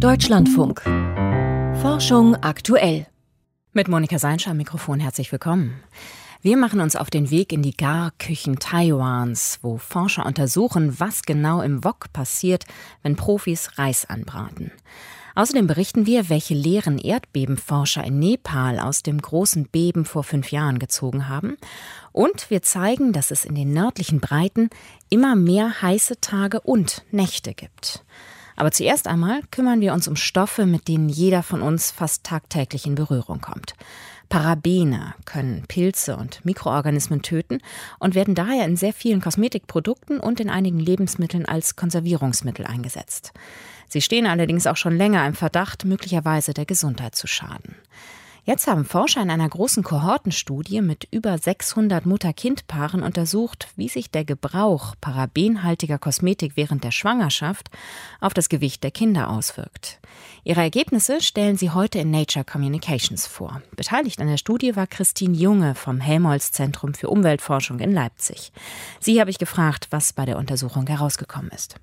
Deutschlandfunk. Forschung aktuell. Mit Monika Seinscher am Mikrofon herzlich willkommen. Wir machen uns auf den Weg in die Garküchen Taiwans, wo Forscher untersuchen, was genau im Wok passiert, wenn Profis Reis anbraten. Außerdem berichten wir, welche Lehren Erdbebenforscher in Nepal aus dem großen Beben vor 5 Jahren gezogen haben. Und wir zeigen, dass es in den nördlichen Breiten immer mehr heiße Tage und Nächte gibt. Aber zuerst einmal kümmern wir uns um Stoffe, mit denen jeder von uns fast tagtäglich in Berührung kommt. Parabene können Pilze und Mikroorganismen töten und werden daher in sehr vielen Kosmetikprodukten und in einigen Lebensmitteln als Konservierungsmittel eingesetzt. Sie stehen allerdings auch schon länger im Verdacht, möglicherweise der Gesundheit zu schaden. Jetzt haben Forscher in einer großen Kohortenstudie mit über 600 Mutter-Kind-Paaren untersucht, wie sich der Gebrauch parabenhaltiger Kosmetik während der Schwangerschaft auf das Gewicht der Kinder auswirkt. Ihre Ergebnisse stellen sie heute in Nature Communications vor. Beteiligt an der Studie war Christine Junge vom Helmholtz-Zentrum für Umweltforschung in Leipzig. Sie habe ich gefragt, was bei der Untersuchung herausgekommen ist.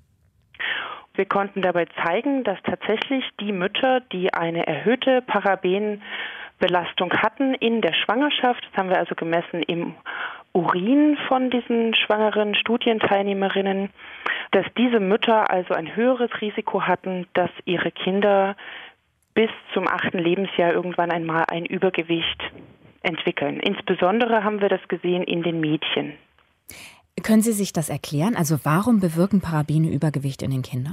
Wir konnten dabei zeigen, dass tatsächlich die Mütter, die eine erhöhte Parabenbelastung hatten in der Schwangerschaft, das haben wir also gemessen im Urin von diesen schwangeren Studienteilnehmerinnen, dass diese Mütter also ein höheres Risiko hatten, dass ihre Kinder bis zum 8. Lebensjahr irgendwann einmal ein Übergewicht entwickeln. Insbesondere haben wir das gesehen in den Mädchen. Können Sie sich das erklären? Also warum bewirken Parabene Übergewicht in den Kindern?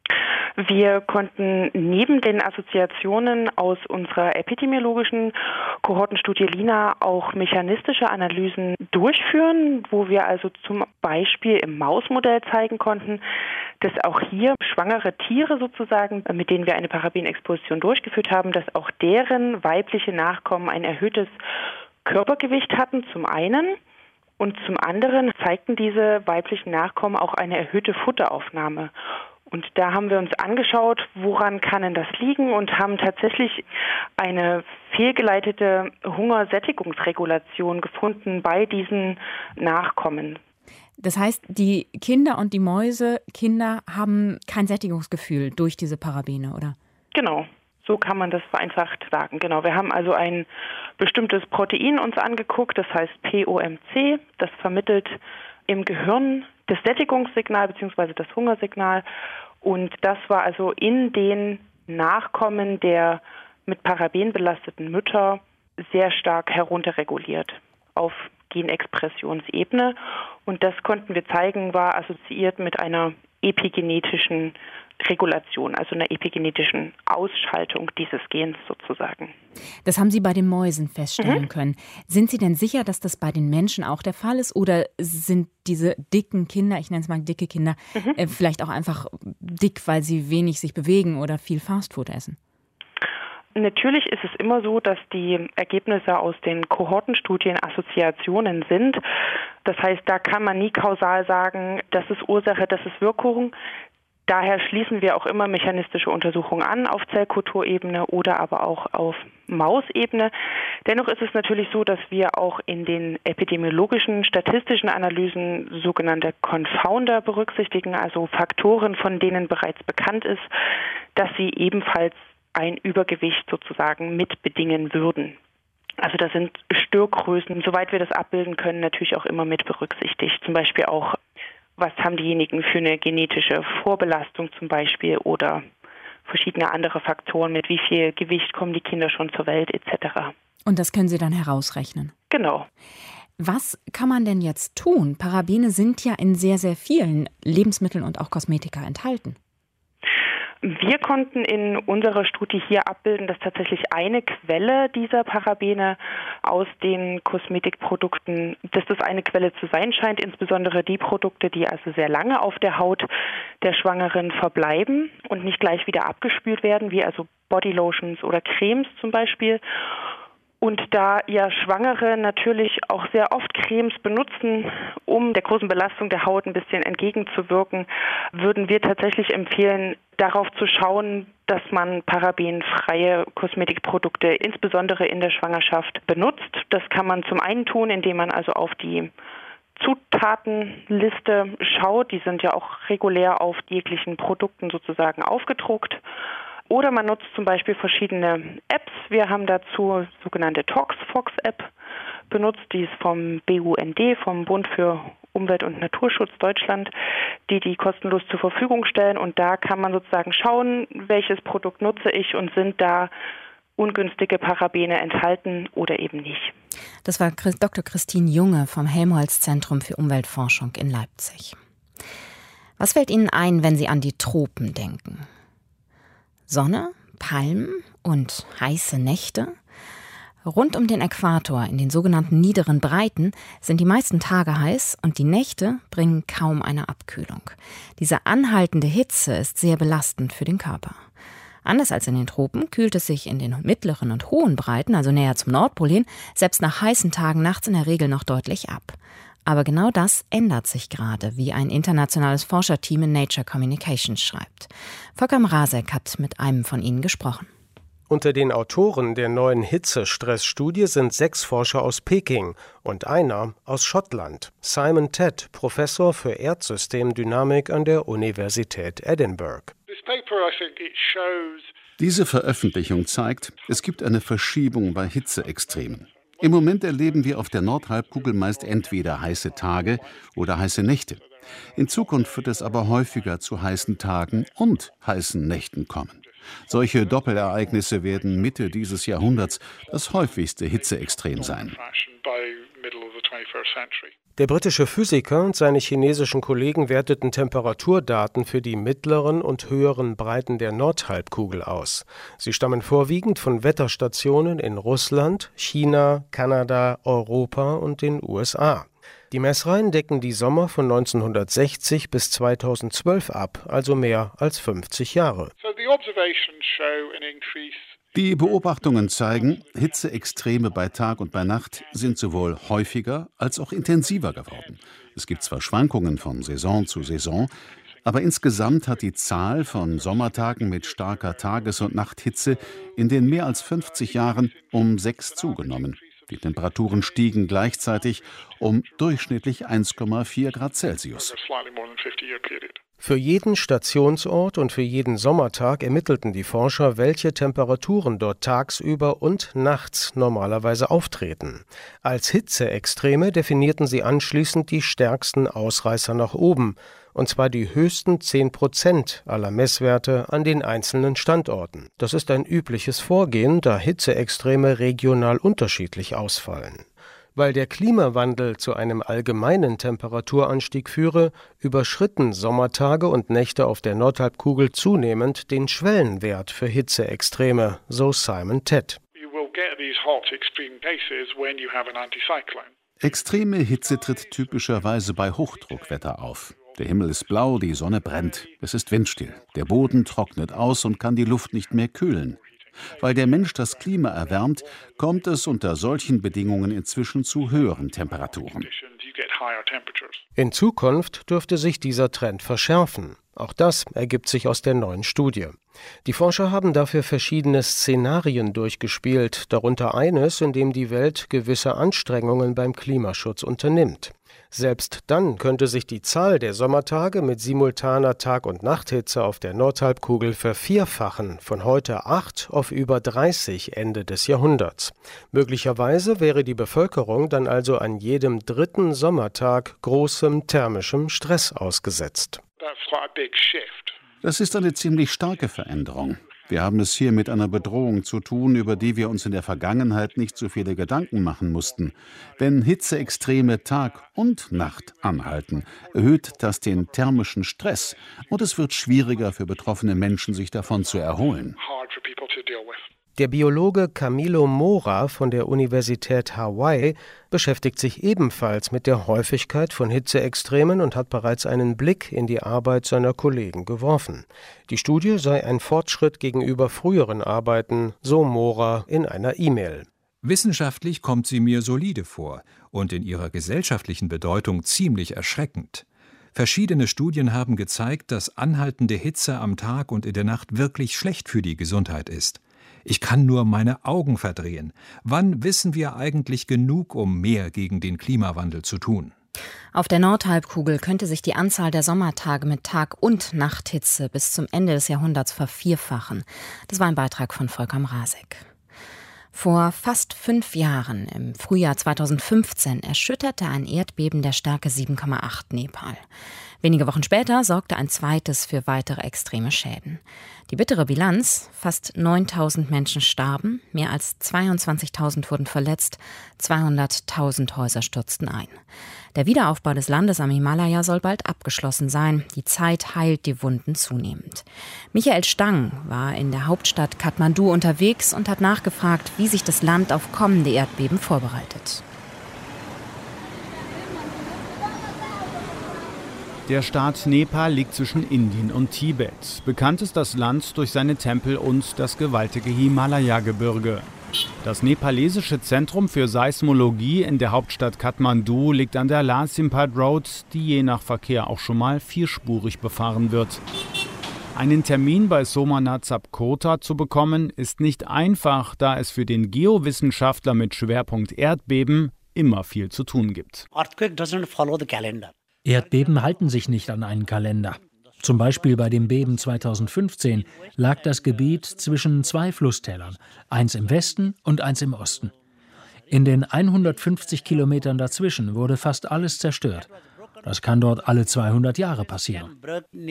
Wir konnten neben den Assoziationen aus unserer epidemiologischen Kohortenstudie LINA auch mechanistische Analysen durchführen, wo wir also zum Beispiel im Mausmodell zeigen konnten, dass auch hier schwangere Tiere sozusagen, mit denen wir eine Parabenexposition durchgeführt haben, dass auch deren weibliche Nachkommen ein erhöhtes Körpergewicht hatten, zum einen. Und zum anderen zeigten diese weiblichen Nachkommen auch eine erhöhte Futteraufnahme. Und da haben wir uns angeschaut, woran kann denn das liegen, und haben tatsächlich eine fehlgeleitete Hungersättigungsregulation gefunden bei diesen Nachkommen. Das heißt, die Kinder und die Mäusekinder haben kein Sättigungsgefühl durch diese Parabene, oder? Genau. So kann man das vereinfacht sagen. Genau, wir haben also ein bestimmtes Protein uns angeguckt, das heißt POMC, das vermittelt im Gehirn das Sättigungssignal bzw. das Hungersignal, und das war also in den Nachkommen der mit Paraben belasteten Mütter sehr stark herunterreguliert auf Genexpressionsebene, und das konnten wir zeigen, war assoziiert mit einer epigenetischen Regulation, also einer epigenetischen Ausschaltung dieses Gens sozusagen. Das haben Sie bei den Mäusen feststellen können. Sind Sie denn sicher, dass das bei den Menschen auch der Fall ist? Oder sind diese dicken Kinder, ich nenne es mal dicke Kinder, vielleicht auch einfach dick, weil sie wenig sich bewegen oder viel Fastfood essen? Natürlich ist es immer so, dass die Ergebnisse aus den Kohortenstudien Assoziationen sind. Das heißt, da kann man nie kausal sagen, das ist Ursache, das ist Wirkung. Daher schließen wir auch immer mechanistische Untersuchungen an auf Zellkulturebene oder aber auch auf Mausebene. Dennoch ist es natürlich so, dass wir auch in den epidemiologischen, statistischen Analysen sogenannte Confounder berücksichtigen, also Faktoren, von denen bereits bekannt ist, dass sie ebenfalls ein Übergewicht sozusagen mit bedingen würden. Also das sind Störgrößen, soweit wir das abbilden können, natürlich auch immer mit berücksichtigt. Zum Beispiel auch, was haben diejenigen für eine genetische Vorbelastung zum Beispiel oder verschiedene andere Faktoren, mit wie viel Gewicht kommen die Kinder schon zur Welt etc. Und das können Sie dann herausrechnen? Genau. Was kann man denn jetzt tun? Parabene sind ja in sehr, sehr vielen Lebensmitteln und auch Kosmetika enthalten. Wir konnten in unserer Studie hier abbilden, dass tatsächlich eine Quelle dieser Parabene aus den Kosmetikprodukten, dass das eine Quelle zu sein scheint, insbesondere die Produkte, die also sehr lange auf der Haut der Schwangeren verbleiben und nicht gleich wieder abgespült werden, wie also Bodylotions oder Cremes zum Beispiel. Und da ja Schwangere natürlich auch sehr oft Cremes benutzen, um der großen Belastung der Haut ein bisschen entgegenzuwirken, würden wir tatsächlich empfehlen, darauf zu schauen, dass man parabenfreie Kosmetikprodukte insbesondere in der Schwangerschaft benutzt. Das kann man zum einen tun, indem man also auf die Zutatenliste schaut. Die sind ja auch regulär auf jeglichen Produkten sozusagen aufgedruckt. Oder man nutzt zum Beispiel verschiedene Apps. Wir haben dazu sogenannte ToxFox-App benutzt, die ist vom BUND, vom Bund für Umwelt- und Naturschutz Deutschland, die kostenlos zur Verfügung stellen. Und da kann man sozusagen schauen, welches Produkt nutze ich und sind da ungünstige Parabene enthalten oder eben nicht. Das war Dr. Christine Junge vom Helmholtz-Zentrum für Umweltforschung in Leipzig. Was fällt Ihnen ein, wenn Sie an die Tropen denken? Sonne, Palmen und heiße Nächte? Rund um den Äquator, in den sogenannten niederen Breiten, sind die meisten Tage heiß und die Nächte bringen kaum eine Abkühlung. Diese anhaltende Hitze ist sehr belastend für den Körper. Anders als in den Tropen kühlt es sich in den mittleren und hohen Breiten, also näher zum Nordpol hin, selbst nach heißen Tagen nachts in der Regel noch deutlich ab. Aber genau das ändert sich gerade, wie ein internationales Forscherteam in Nature Communications schreibt. Volker Mrazek hat mit einem von ihnen gesprochen. Unter den Autoren der neuen Hitzestressstudie sind 6 Forscher aus Peking und einer aus Schottland, Simon Tett, Professor für Erdsystemdynamik an der Universität Edinburgh. Diese Veröffentlichung zeigt, es gibt eine Verschiebung bei Hitzeextremen. Im Moment erleben wir auf der Nordhalbkugel meist entweder heiße Tage oder heiße Nächte. In Zukunft wird es aber häufiger zu heißen Tagen und heißen Nächten kommen. Solche Doppelereignisse werden Mitte dieses Jahrhunderts das häufigste Hitzeextrem sein. Der britische Physiker und seine chinesischen Kollegen werteten Temperaturdaten für die mittleren und höheren Breiten der Nordhalbkugel aus. Sie stammen vorwiegend von Wetterstationen in Russland, China, Kanada, Europa und den USA. Die Messreihen decken die Sommer von 1960 bis 2012 ab, also mehr als 50 Jahre. Die Beobachtungen zeigen, Hitzeextreme bei Tag und bei Nacht sind sowohl häufiger als auch intensiver geworden. Es gibt zwar Schwankungen von Saison zu Saison, aber insgesamt hat die Zahl von Sommertagen mit starker Tages- und Nachthitze in den mehr als 50 Jahren um 6 zugenommen. Die Temperaturen stiegen gleichzeitig um durchschnittlich 1,4 Grad Celsius. Für jeden Stationsort und für jeden Sommertag ermittelten die Forscher, welche Temperaturen dort tagsüber und nachts normalerweise auftreten. Als Hitzeextreme definierten sie anschließend die stärksten Ausreißer nach oben, und zwar die höchsten 10% aller Messwerte an den einzelnen Standorten. Das ist ein übliches Vorgehen, da Hitzeextreme regional unterschiedlich ausfallen. Weil der Klimawandel zu einem allgemeinen Temperaturanstieg führe, überschritten Sommertage und Nächte auf der Nordhalbkugel zunehmend den Schwellenwert für Hitzeextreme, so Simon Tett. Extreme Hitze tritt typischerweise bei Hochdruckwetter auf. Der Himmel ist blau, die Sonne brennt, es ist windstill, der Boden trocknet aus und kann die Luft nicht mehr kühlen. Weil der Mensch das Klima erwärmt, kommt es unter solchen Bedingungen inzwischen zu höheren Temperaturen. In Zukunft dürfte sich dieser Trend verschärfen. Auch das ergibt sich aus der neuen Studie. Die Forscher haben dafür verschiedene Szenarien durchgespielt, darunter eines, in dem die Welt gewisse Anstrengungen beim Klimaschutz unternimmt. Selbst dann könnte sich die Zahl der Sommertage mit simultaner Tag- und Nachthitze auf der Nordhalbkugel vervierfachen, von heute 8 auf über 30 Ende des Jahrhunderts. Möglicherweise wäre die Bevölkerung dann also an jedem 3. Sommertag großem thermischem Stress ausgesetzt. Das ist eine ziemlich starke Veränderung. Wir haben es hier mit einer Bedrohung zu tun, über die wir uns in der Vergangenheit nicht so viele Gedanken machen mussten. Wenn Hitzeextreme Tag und Nacht anhalten, erhöht das den thermischen Stress und es wird schwieriger für betroffene Menschen, sich davon zu erholen. Der Biologe Camilo Moura von der Universität Hawaii beschäftigt sich ebenfalls mit der Häufigkeit von Hitzeextremen und hat bereits einen Blick in die Arbeit seiner Kollegen geworfen. Die Studie sei ein Fortschritt gegenüber früheren Arbeiten, so Moura in einer E-Mail. Wissenschaftlich kommt sie mir solide vor und in ihrer gesellschaftlichen Bedeutung ziemlich erschreckend. Verschiedene Studien haben gezeigt, dass anhaltende Hitze am Tag und in der Nacht wirklich schlecht für die Gesundheit ist. Ich kann nur meine Augen verdrehen. Wann wissen wir eigentlich genug, um mehr gegen den Klimawandel zu tun? Auf der Nordhalbkugel könnte sich die Anzahl der Sommertage mit Tag- und Nachthitze bis zum Ende des Jahrhunderts vervierfachen. Das war ein Beitrag von Volker Mrazek. Vor fast 5 Jahren, im Frühjahr 2015, erschütterte ein Erdbeben der Stärke 7,8 Nepal. Wenige Wochen später sorgte ein zweites für weitere extreme Schäden. Die bittere Bilanz: fast 9.000 Menschen starben, mehr als 22.000 wurden verletzt, 200.000 Häuser stürzten ein. Der Wiederaufbau des Landes am Himalaya soll bald abgeschlossen sein. Die Zeit heilt die Wunden zunehmend. Michael Stang war in der Hauptstadt Kathmandu unterwegs und hat nachgefragt, wie sich das Land auf kommende Erdbeben vorbereitet. Der Staat Nepal liegt zwischen Indien und Tibet. Bekannt ist das Land durch seine Tempel und das gewaltige Himalaya-Gebirge. Das nepalesische Zentrum für Seismologie in der Hauptstadt Kathmandu liegt an der Lasimpad Road, die je nach Verkehr auch schon mal vierspurig befahren wird. Einen Termin bei Somanath Sapkota zu bekommen, ist nicht einfach, da es für den Geowissenschaftler mit Schwerpunkt Erdbeben immer viel zu tun gibt. Erdbeben halten sich nicht an einen Kalender. Zum Beispiel bei dem Beben 2015 lag das Gebiet zwischen 2 Flusstälern, eins im Westen und eins im Osten. In den 150 Kilometern dazwischen wurde fast alles zerstört. Das kann dort alle 200 Jahre passieren.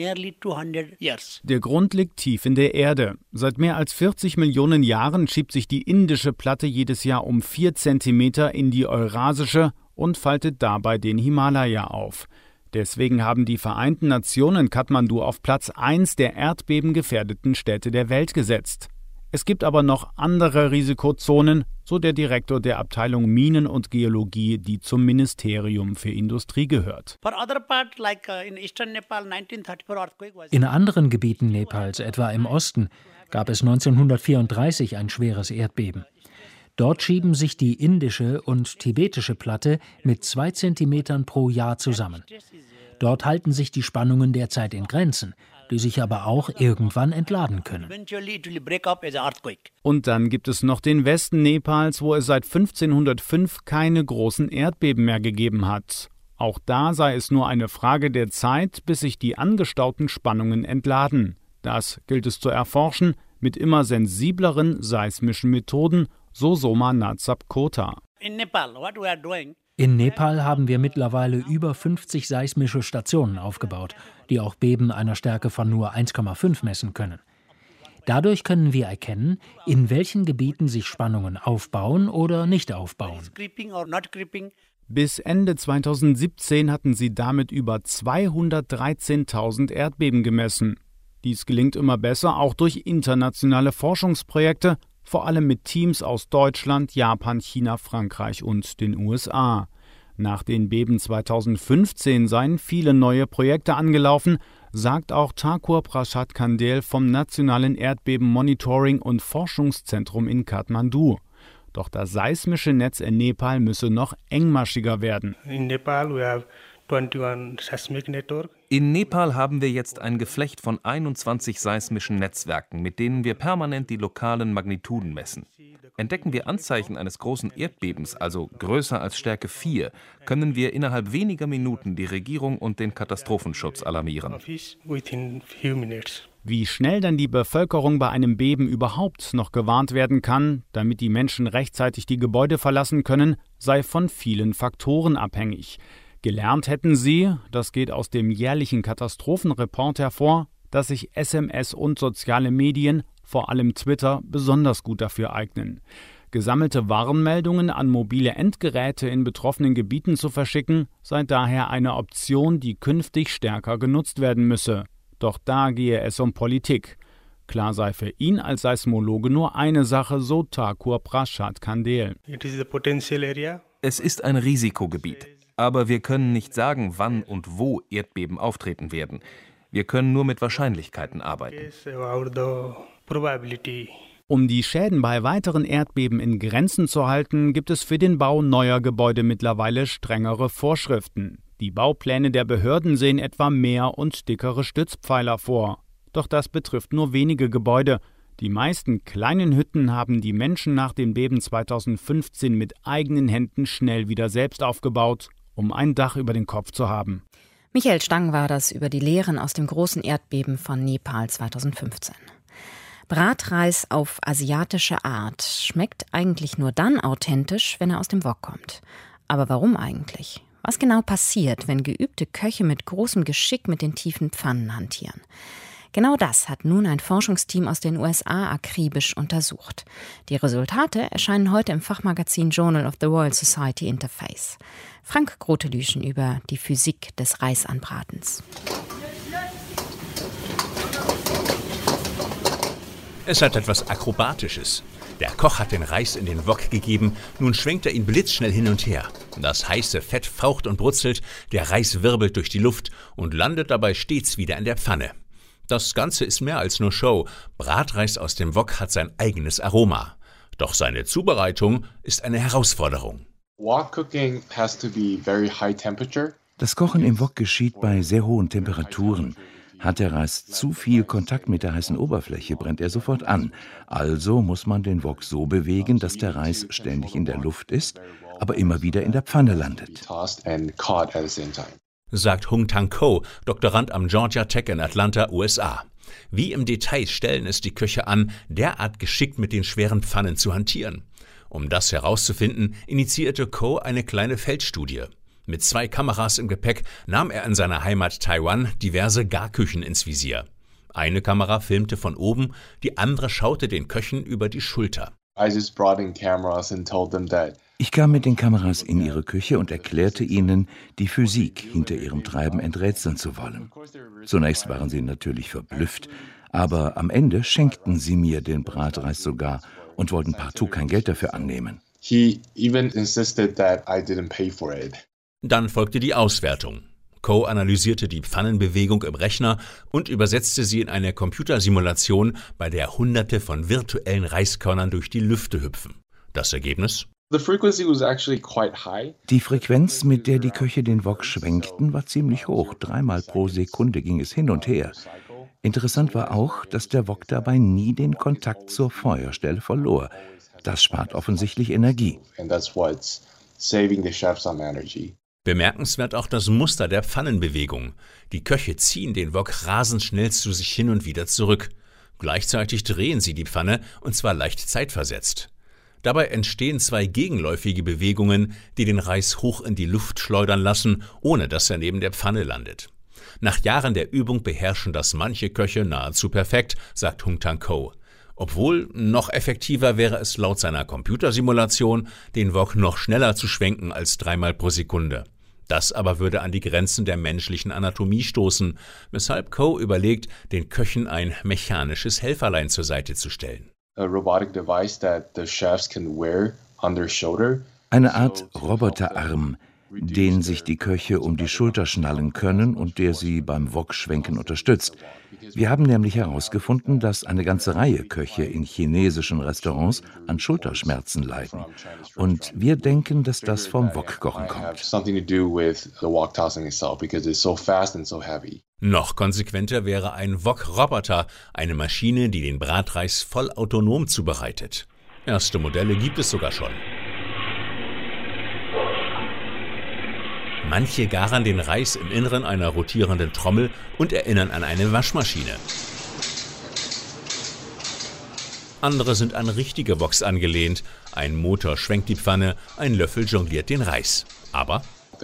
Der Grund liegt tief in der Erde. Seit mehr als 40 Millionen Jahren schiebt sich die indische Platte jedes Jahr um 4 Zentimeter in die eurasische und faltet dabei den Himalaya auf. Deswegen haben die Vereinten Nationen Kathmandu auf Platz 1 der erdbebengefährdeten Städte der Welt gesetzt. Es gibt aber noch andere Risikozonen, so der Direktor der Abteilung Minen und Geologie, die zum Ministerium für Industrie gehört. In anderen Gebieten Nepals, etwa im Osten, gab es 1934 ein schweres Erdbeben. Dort schieben sich die indische und tibetische Platte mit 2 Zentimetern pro Jahr zusammen. Dort halten sich die Spannungen derzeit in Grenzen, die sich aber auch irgendwann entladen können. Und dann gibt es noch den Westen Nepals, wo es seit 1505 keine großen Erdbeben mehr gegeben hat. Auch da sei es nur eine Frage der Zeit, bis sich die angestauten Spannungen entladen. Das gilt es zu erforschen mit immer sensibleren seismischen Methoden, so Somanath Sapkota. In Nepal haben wir mittlerweile über 50 seismische Stationen aufgebaut, die auch Beben einer Stärke von nur 1,5 messen können. Dadurch können wir erkennen, in welchen Gebieten sich Spannungen aufbauen oder nicht aufbauen. Bis Ende 2017 hatten sie damit über 213.000 Erdbeben gemessen. Dies gelingt immer besser, auch durch internationale Forschungsprojekte, vor allem mit Teams aus Deutschland, Japan, China, Frankreich und den USA. Nach den Beben 2015 seien viele neue Projekte angelaufen, sagt auch Thakur Prasad Kandel vom Nationalen Erdbeben-Monitoring- und Forschungszentrum in Kathmandu. Doch das seismische Netz in Nepal müsse noch engmaschiger werden. In Nepal haben wir jetzt ein Geflecht von 21 seismischen Netzwerken, mit denen wir permanent die lokalen Magnituden messen. Entdecken wir Anzeichen eines großen Erdbebens, also größer als Stärke 4, können wir innerhalb weniger Minuten die Regierung und den Katastrophenschutz alarmieren. Wie schnell dann die Bevölkerung bei einem Beben überhaupt noch gewarnt werden kann, damit die Menschen rechtzeitig die Gebäude verlassen können, sei von vielen Faktoren abhängig. Gelernt hätten sie, das geht aus dem jährlichen Katastrophenreport hervor, dass sich SMS und soziale Medien, vor allem Twitter, besonders gut dafür eignen. Gesammelte Warnmeldungen an mobile Endgeräte in betroffenen Gebieten zu verschicken, sei daher eine Option, die künftig stärker genutzt werden müsse. Doch da gehe es um Politik. Klar sei für ihn als Seismologe nur eine Sache, so Thakur Prasad Kandel. Es ist ein Risikogebiet. Aber wir können nicht sagen, wann und wo Erdbeben auftreten werden. Wir können nur mit Wahrscheinlichkeiten arbeiten. Um die Schäden bei weiteren Erdbeben in Grenzen zu halten, gibt es für den Bau neuer Gebäude mittlerweile strengere Vorschriften. Die Baupläne der Behörden sehen etwa mehr und dickere Stützpfeiler vor. Doch das betrifft nur wenige Gebäude. Die meisten kleinen Hütten haben die Menschen nach dem Beben 2015 mit eigenen Händen schnell wieder selbst aufgebaut um ein Dach über den Kopf zu haben. Michael Stang war das über die Lehren aus dem großen Erdbeben von Nepal 2015. Bratreis auf asiatische Art schmeckt eigentlich nur dann authentisch, wenn er aus dem Wok kommt. Aber warum eigentlich? Was genau passiert, wenn geübte Köche mit großem Geschick mit den tiefen Pfannen hantieren? Genau das hat nun ein Forschungsteam aus den USA akribisch untersucht. Die Resultate erscheinen heute im Fachmagazin Journal of the Royal Society Interface. Frank Grotelüschen über die Physik des Reisanbratens. Es hat etwas Akrobatisches. Der Koch hat den Reis in den Wok gegeben, nun schwenkt er ihn blitzschnell hin und her. Das heiße Fett faucht und brutzelt, der Reis wirbelt durch die Luft und landet dabei stets wieder in der Pfanne. Das Ganze ist mehr als nur Show. Bratreis aus dem Wok hat sein eigenes Aroma. Doch seine Zubereitung ist eine Herausforderung. Das Kochen im Wok geschieht bei sehr hohen Temperaturen. Hat der Reis zu viel Kontakt mit der heißen Oberfläche, brennt er sofort an. Also muss man den Wok so bewegen, dass der Reis ständig in der Luft ist, aber immer wieder in der Pfanne landet. Sagt Hung-Tan Ko, Doktorand am Georgia Tech in Atlanta, USA. Wie im Detail stellen es die Köche an, derart geschickt mit den schweren Pfannen zu hantieren. Um das herauszufinden, initiierte Ko eine kleine Feldstudie. Mit 2 Kameras im Gepäck nahm er in seiner Heimat Taiwan diverse Garküchen ins Visier. Eine Kamera filmte von oben, die andere schaute den Köchen über die Schulter. Ich kam mit den Kameras in ihre Küche und erklärte ihnen, die Physik hinter ihrem Treiben enträtseln zu wollen. Zunächst waren sie natürlich verblüfft, aber am Ende schenkten sie mir den Bratreis sogar und wollten partout kein Geld dafür annehmen. Dann folgte die Auswertung. Ko analysierte die Pfannenbewegung im Rechner und übersetzte sie in eine Computersimulation, bei der Hunderte von virtuellen Reiskörnern durch die Lüfte hüpfen. Das Ergebnis? Die Frequenz, mit der die Köche den Wok schwenkten, war ziemlich hoch. 3-mal pro Sekunde ging es hin und her. Interessant war auch, dass der Wok dabei nie den Kontakt zur Feuerstelle verlor. Das spart offensichtlich Energie. Bemerkenswert auch das Muster der Pfannenbewegung. Die Köche ziehen den Wok rasend schnell zu sich hin und wieder zurück. Gleichzeitig drehen sie die Pfanne, und zwar leicht zeitversetzt. Dabei entstehen 2 gegenläufige Bewegungen, die den Reis hoch in die Luft schleudern lassen, ohne dass er neben der Pfanne landet. Nach Jahren der Übung beherrschen das manche Köche nahezu perfekt, sagt Hung-Tan Ko. Obwohl, noch effektiver wäre es laut seiner Computersimulation, den Wok noch schneller zu schwenken als 3-mal pro Sekunde. Das aber würde an die Grenzen der menschlichen Anatomie stoßen, weshalb Ko überlegt, den Köchen ein mechanisches Helferlein zur Seite zu stellen. Eine Art Roboterarm, den sich die Köche um die Schulter schnallen können und der sie beim Wok-Schwenken unterstützt. Wir haben nämlich herausgefunden, dass eine ganze Reihe Köche in chinesischen Restaurants an Schulterschmerzen leiden. Und wir denken, dass das vom Wok-Kochen kommt. Noch konsequenter wäre ein Wok-Roboter, eine Maschine, die den Bratreis vollautonom zubereitet. Erste Modelle gibt es sogar schon. Manche garen den Reis im Inneren einer rotierenden Trommel und erinnern an eine Waschmaschine. Andere sind an richtige Woks angelehnt. Ein Motor schwenkt die Pfanne, ein Löffel jongliert den Reis. Aber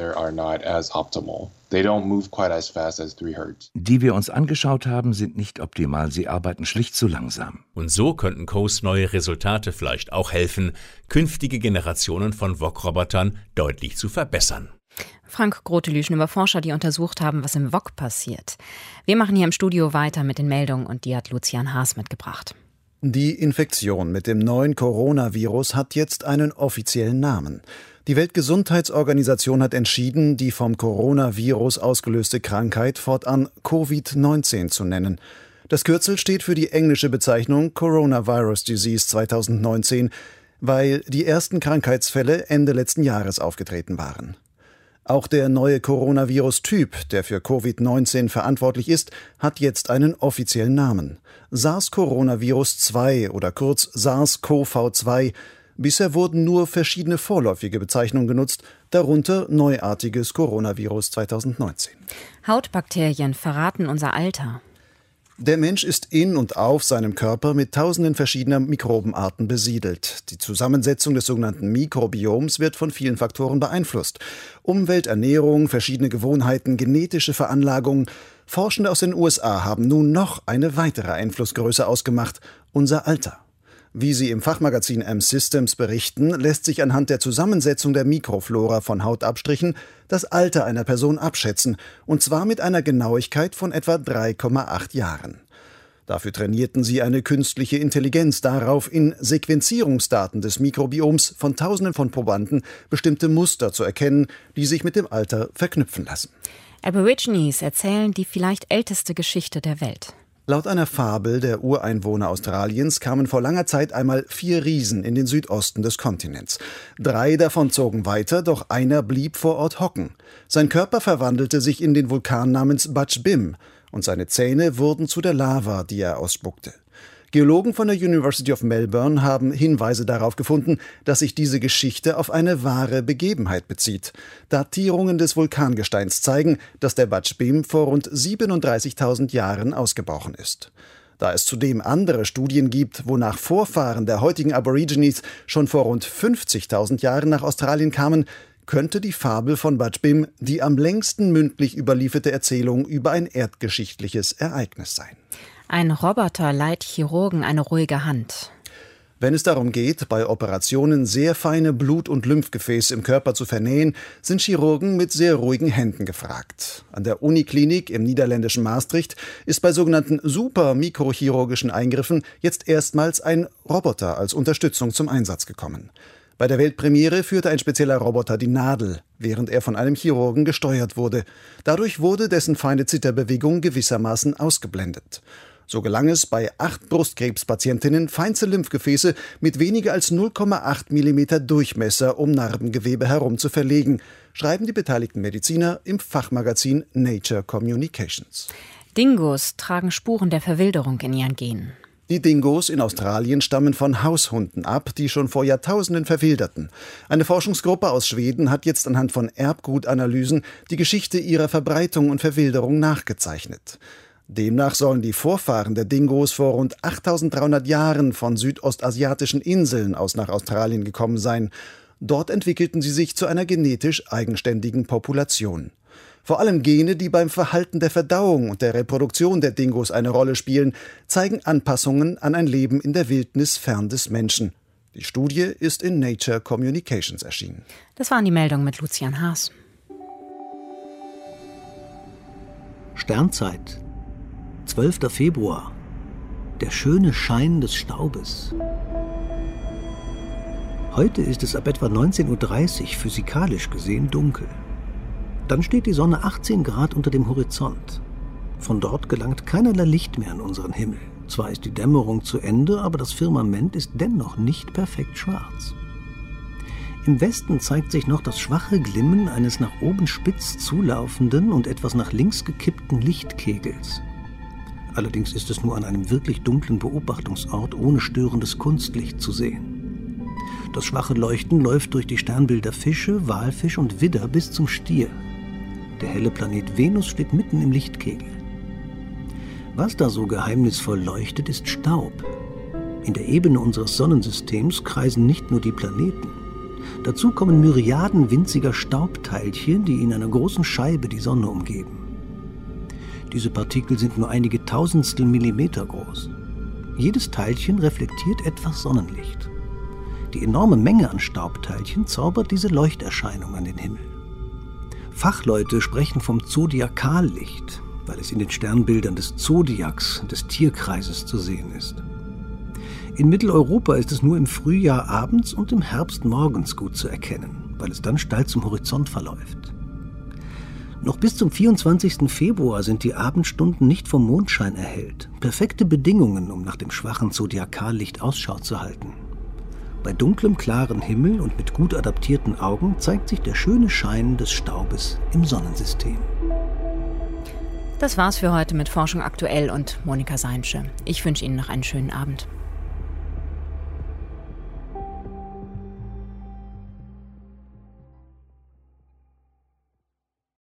die wir uns angeschaut haben, sind nicht optimal. Sie arbeiten schlicht zu langsam. Und so könnten Kos neue Resultate vielleicht auch helfen, künftige Generationen von Wok-Robotern deutlich zu verbessern. Frank Grotelüschen über Forscher, die untersucht haben, was im Wok passiert. Wir machen hier im Studio weiter mit den Meldungen und die hat Lucian Haas mitgebracht. Die Infektion mit dem neuen Coronavirus hat jetzt einen offiziellen Namen. Die Weltgesundheitsorganisation hat entschieden, die vom Coronavirus ausgelöste Krankheit fortan Covid-19 zu nennen. Das Kürzel steht für die englische Bezeichnung Coronavirus Disease 2019, weil die ersten Krankheitsfälle Ende letzten Jahres aufgetreten waren. Auch der neue Coronavirus-Typ, der für Covid-19 verantwortlich ist, hat jetzt einen offiziellen Namen. SARS-Coronavirus 2 oder kurz SARS-CoV-2 Bisher wurden nur verschiedene vorläufige Bezeichnungen genutzt, darunter neuartiges Coronavirus 2019. Hautbakterien verraten unser Alter. Der Mensch ist in und auf seinem Körper mit tausenden verschiedener Mikrobenarten besiedelt. Die Zusammensetzung des sogenannten Mikrobioms wird von vielen Faktoren beeinflusst. Umwelt, Ernährung, verschiedene Gewohnheiten, genetische Veranlagungen. Forschende aus den USA haben nun noch eine weitere Einflussgröße ausgemacht: unser Alter. Wie sie im Fachmagazin M-Systems berichten, lässt sich anhand der Zusammensetzung der Mikroflora von Hautabstrichen das Alter einer Person abschätzen, und zwar mit einer Genauigkeit von etwa 3,8 Jahren. Dafür trainierten sie eine künstliche Intelligenz darauf, in Sequenzierungsdaten des Mikrobioms von Tausenden von Probanden bestimmte Muster zu erkennen, die sich mit dem Alter verknüpfen lassen. Aborigines erzählen die vielleicht älteste Geschichte der Welt. Laut einer Fabel der Ureinwohner Australiens kamen vor langer Zeit einmal 4 Riesen in den Südosten des Kontinents. 3 davon zogen weiter, doch einer blieb vor Ort hocken. Sein Körper verwandelte sich in den Vulkan namens Butch Bim und seine Zähne wurden zu der Lava, die er ausspuckte. Geologen von der University of Melbourne haben Hinweise darauf gefunden, dass sich diese Geschichte auf eine wahre Begebenheit bezieht. Datierungen des Vulkangesteins zeigen, dass der Butch Bim vor rund 37.000 Jahren ausgebrochen ist. Da es zudem andere Studien gibt, wonach Vorfahren der heutigen Aborigines schon vor rund 50.000 Jahren nach Australien kamen, könnte die Fabel von Butch Bim die am längsten mündlich überlieferte Erzählung über ein erdgeschichtliches Ereignis sein. Ein Roboter leiht Chirurgen eine ruhige Hand. Wenn es darum geht, bei Operationen sehr feine Blut- und Lymphgefäße im Körper zu vernähen, sind Chirurgen mit sehr ruhigen Händen gefragt. An der Uniklinik im niederländischen Maastricht ist bei sogenannten super-mikrochirurgischen Eingriffen jetzt erstmals ein Roboter als Unterstützung zum Einsatz gekommen. Bei der Weltpremiere führte ein spezieller Roboter die Nadel, während er von einem Chirurgen gesteuert wurde. Dadurch wurde dessen feine Zitterbewegung gewissermaßen ausgeblendet. So gelang es bei 8 Brustkrebspatientinnen, feinste Lymphgefäße mit weniger als 0,8 mm Durchmesser um Narbengewebe herum zu verlegen, schreiben die beteiligten Mediziner im Fachmagazin Nature Communications. Dingos tragen Spuren der Verwilderung in ihren Genen. Die Dingos in Australien stammen von Haushunden ab, die schon vor Jahrtausenden verwilderten. Eine Forschungsgruppe aus Schweden hat jetzt anhand von Erbgutanalysen die Geschichte ihrer Verbreitung und Verwilderung nachgezeichnet. Demnach sollen die Vorfahren der Dingos vor rund 8.300 Jahren von südostasiatischen Inseln aus nach Australien gekommen sein. Dort entwickelten sie sich zu einer genetisch eigenständigen Population. Vor allem Gene, die beim Verhalten der Verdauung und der Reproduktion der Dingos eine Rolle spielen, zeigen Anpassungen an ein Leben in der Wildnis fern des Menschen. Die Studie ist in Nature Communications erschienen. Das waren die Meldungen mit Lucian Haas. Sternzeit, 12. Februar. Der schöne Schein des Staubes. Heute ist es ab etwa 19:30 Uhr physikalisch gesehen dunkel. Dann steht die Sonne 18 Grad unter dem Horizont. Von dort gelangt keinerlei Licht mehr an unseren Himmel. Zwar ist die Dämmerung zu Ende, aber das Firmament ist dennoch nicht perfekt schwarz. Im Westen zeigt sich noch das schwache Glimmen eines nach oben spitz zulaufenden und etwas nach links gekippten Lichtkegels. Allerdings ist es nur an einem wirklich dunklen Beobachtungsort ohne störendes Kunstlicht zu sehen. Das schwache Leuchten läuft durch die Sternbilder Fische, Walfisch und Widder bis zum Stier. Der helle Planet Venus steht mitten im Lichtkegel. Was da so geheimnisvoll leuchtet, ist Staub. In der Ebene unseres Sonnensystems kreisen nicht nur die Planeten. Dazu kommen Myriaden winziger Staubteilchen, die in einer großen Scheibe die Sonne umgeben. Diese Partikel sind nur einige Tausendstel Millimeter groß. Jedes Teilchen reflektiert etwas Sonnenlicht. Die enorme Menge an Staubteilchen zaubert diese Leuchterscheinung an den Himmel. Fachleute sprechen vom Zodiakallicht, weil es in den Sternbildern des Zodiacs, des Tierkreises, zu sehen ist. In Mitteleuropa ist es nur im Frühjahr abends und im Herbst morgens gut zu erkennen, weil es dann steil zum Horizont verläuft. Noch bis zum 24. Februar sind die Abendstunden nicht vom Mondschein erhellt. Perfekte Bedingungen, um nach dem schwachen Zodiakallicht Ausschau zu halten. Bei dunklem, klaren Himmel und mit gut adaptierten Augen zeigt sich der schöne Schein des Staubes im Sonnensystem. Das war's für heute mit Forschung aktuell und Monika Seinsche. Ich wünsche Ihnen noch einen schönen Abend.